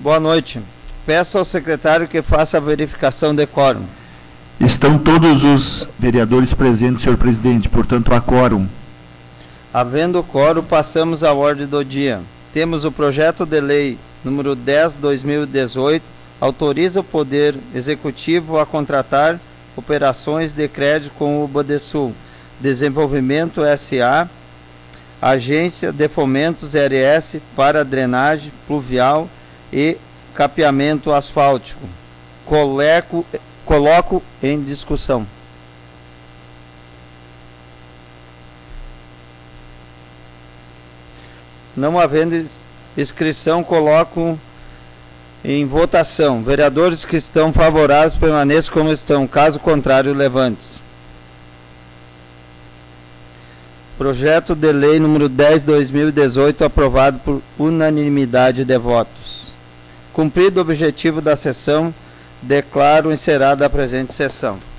Boa noite. Peço ao secretário que faça a verificação de quórum. Estão todos os vereadores presentes, senhor presidente, portanto há quórum. Havendo quórum, passamos à ordem do dia. Temos o projeto de lei número 10/2018, autoriza o Poder Executivo a contratar operações de crédito com o Badesul Desenvolvimento S.A., Agência de Fomentos RS para drenagem pluvial e capeamento asfáltico. Coloco em discussão. Não havendo inscrição, coloco em votação. Vereadores que estão favoráveis permaneçam como estão. Caso contrário, levante-se. Projeto de lei número 10/2018 aprovado por unanimidade de votos. Cumprido o objetivo da sessão, declaro encerrada a presente sessão.